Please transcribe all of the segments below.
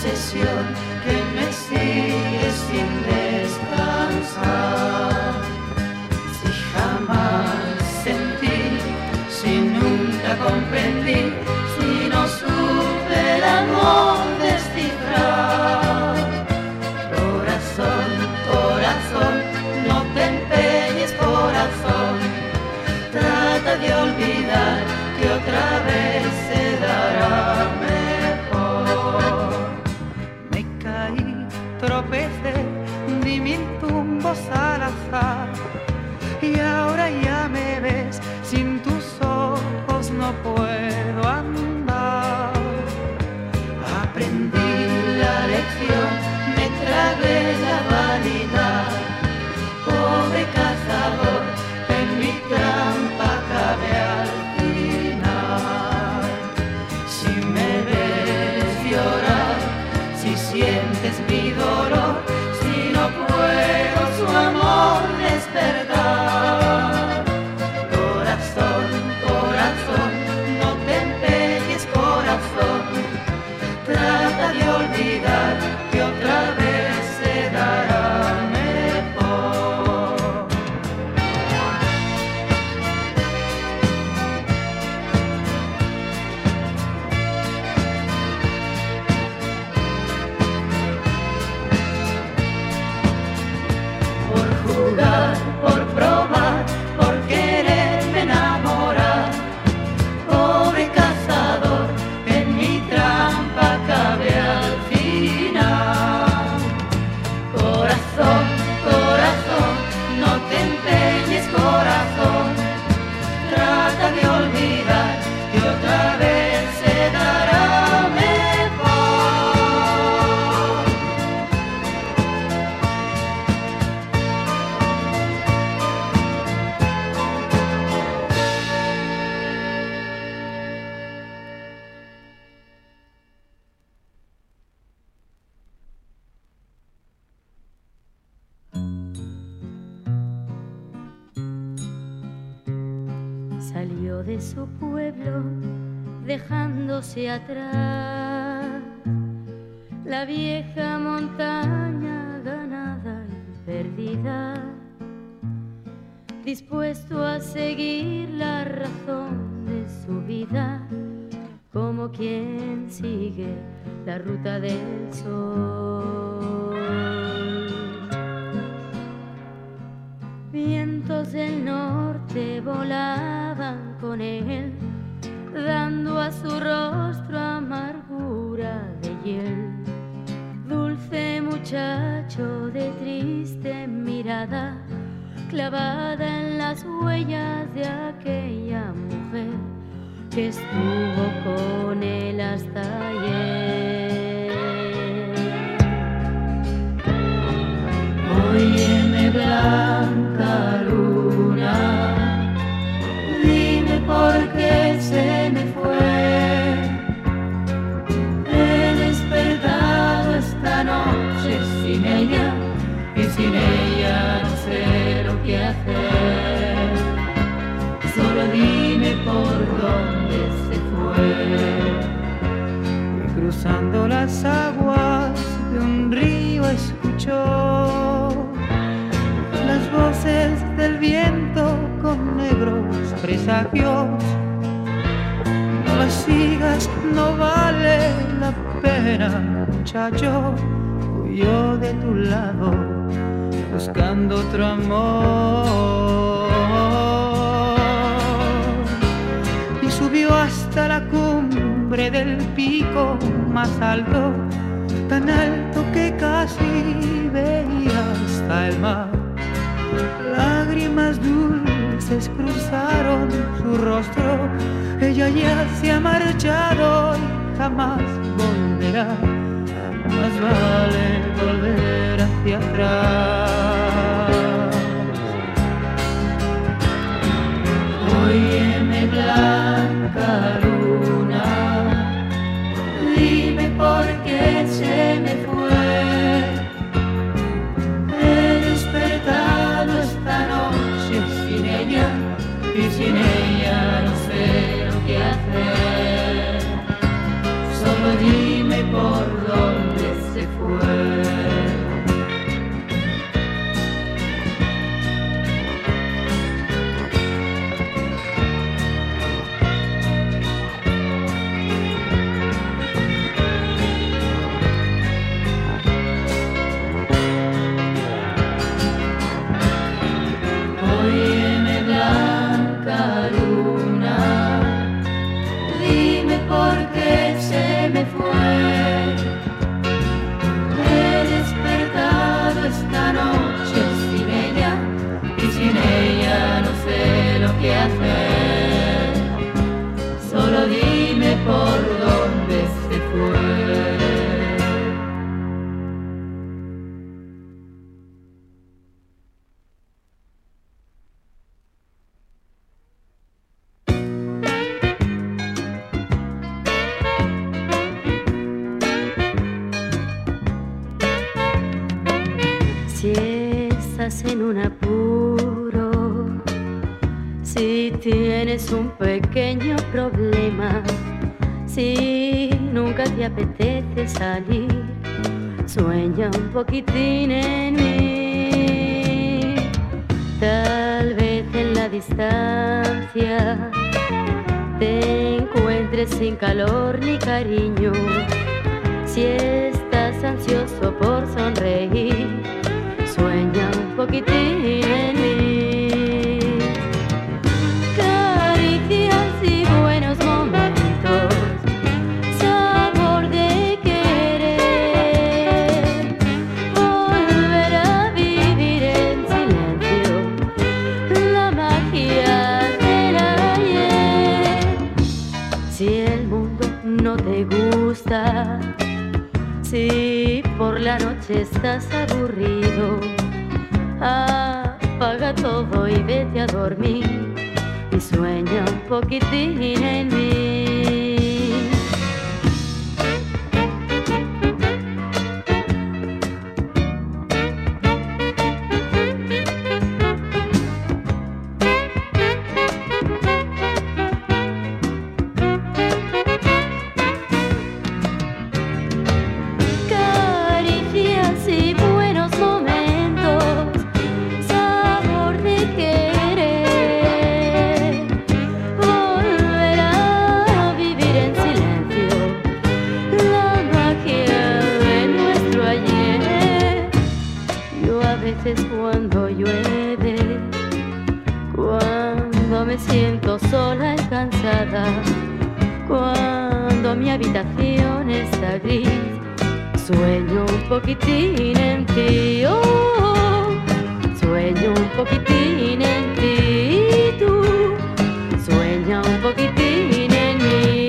obsesión que me sigue sin descansar. Si jamás sentí, si nunca comprendí, si no supe el amor descifrar. Corazón, corazón, no te empeñes, corazón, trata de olvidar que otra vez se dará mejor. Me caí, tropecé, di mil tumbos al azar, y ahora ya me ves, sin tus ojos no puedo andar. Aprendí la lección, me tragué la vanidad, pobre cazador, en mi trampa acabé al final. Si me ves llorar, si sientes mi dolor, si no puedo su amor despertar. Corazón, corazón, no te empeñes, corazón, trata de olvidar que otra vez se dará mejor. Por jugar, por probar, por quererme enamorar, pobre cazador, en mi trampa acabé al final. Corazón, corazón, no te empeñes, corazón, trata de olvidar que otra vez se dará mejor. Salió de su pueblo dejándose atrás la vieja montaña ganada y perdida, dispuesto a seguir la razón de su vida, como quien sigue la ruta del sol. Vientos del norte volaban con él, dando a su rostro amargura de hiel. Dulce muchacho de triste mirada, clavada en las huellas de aquella mujer que estuvo con él hasta ayer. Óyeme, blanca luna, dime por qué se me fue. He despertado esta noche sin ella, y sin ella no sé lo que hacer. Solo dime por dónde se fue. Y cruzando las aguas de un río escuchó las voces del viento con negros presagios. No las sigas, no vale la pena, muchacho. Huyó de tu lado buscando otro amor, y subió hasta la cumbre del pico más alto, tan alto que casi veía hasta el mar. Lágrimas dulces cruzaron su rostro, ella ya se ha marchado y jamás volverá. Más vale volver hacia atrás. Óyeme, blanca luna, dime por qué se me fue. He despertado esta noche sin ella, y sin ella no sé lo que hacer. Solo dime por dónde estás en un apuro, si tienes un pequeño problema, si nunca te apetece salir, sueña un poquitín en mí. Tal vez en la distancia te encuentres sin calor ni cariño. Si estás ansioso por sonreír, sueña un poquitín en mí. Caricias y buenos momentos, sabor de querer, volver a vivir en silencio la magia del ayer. Si el mundo no te gusta, si por la noche estás aburrido, apaga todo y vete a dormir y sueña un poquitín en mí. Cuando llueve, cuando me siento sola y cansada, cuando mi habitación está gris, sueño un poquitín en ti, oh, sueño un poquitín en ti, y tú sueña un poquitín en mí.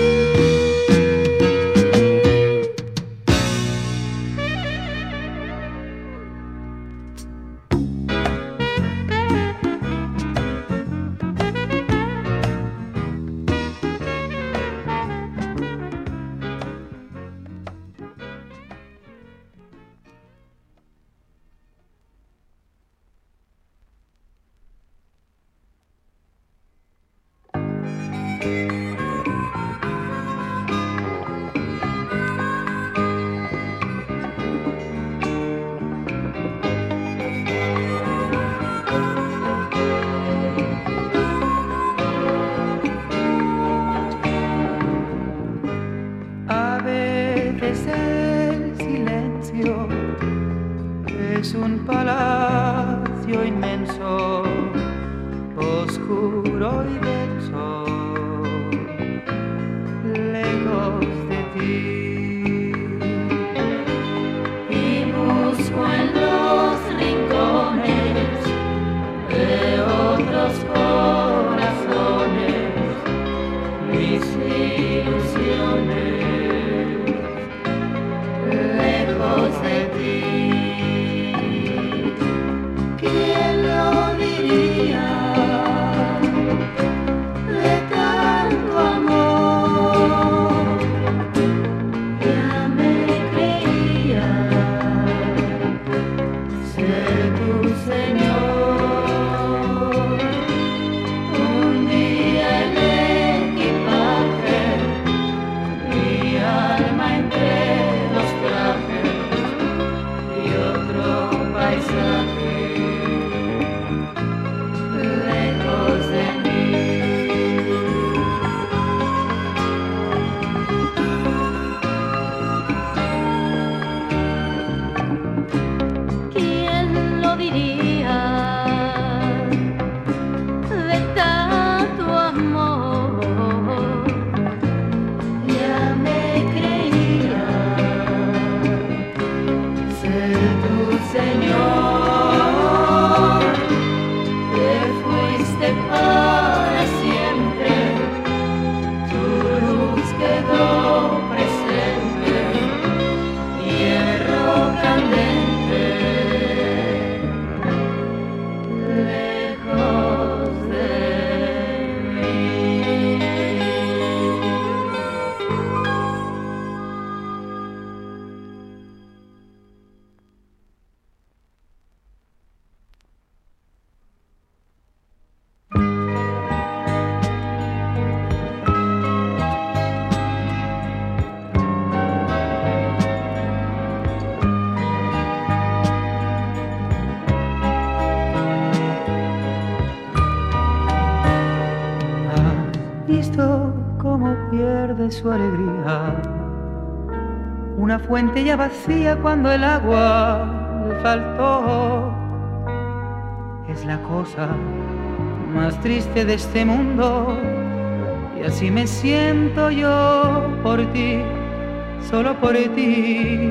El silencio es un palacio inmenso, oscuro y denso, lejos de ti. Y busco en los rincones de otros corazones mis ilusiones. De ti. de su alegría. Una fuente ya vacía cuando el agua le faltó. Es la cosa más triste de este mundo, y así me siento yo por ti, solo por ti.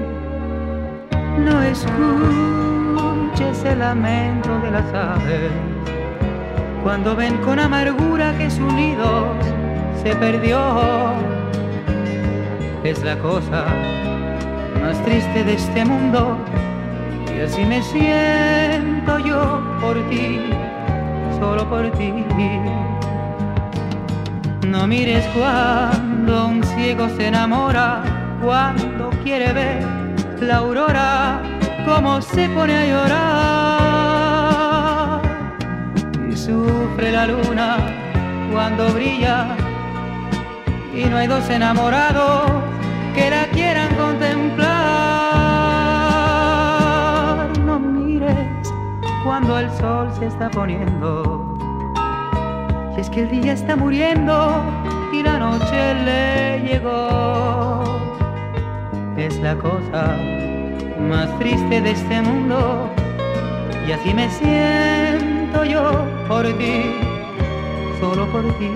No escuches el lamento de las aves cuando ven con amargura que su nido se perdió. Es la cosa más triste de este mundo, y así me siento yo por ti, solo por ti. No mires cuando un ciego se enamora, cuando quiere ver la aurora, cómo se pone a llorar. Y sufre la luna cuando brilla, y no hay dos enamorados que la quieran contemplar. No mires cuando el sol se está poniendo, y es que el día está muriendo y la noche le llegó. Es la cosa más triste de este mundo, y así me siento yo por ti, solo por ti.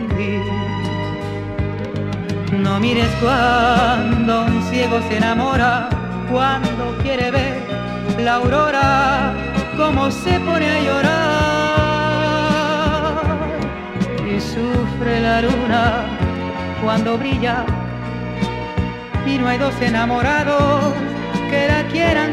No mires cuando un ciego se enamora, cuando quiere ver la aurora, cómo se pone a llorar. Y sufre la luna cuando brilla, y no hay dos enamorados que la quieran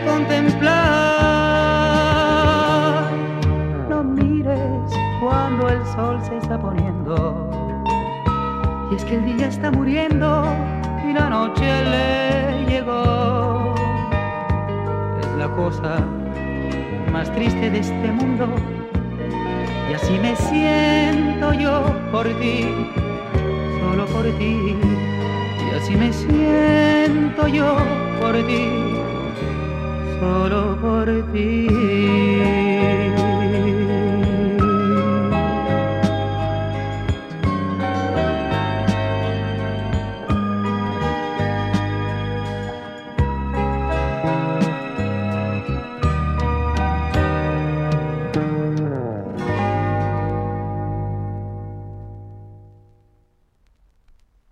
contemplar. No mires cuando el sol se está poniendo, y es que el día está muriendo y la noche le llegó. Es la cosa más triste de este mundo, y así me siento yo por ti, solo por ti. Y así me siento yo por ti, solo por ti.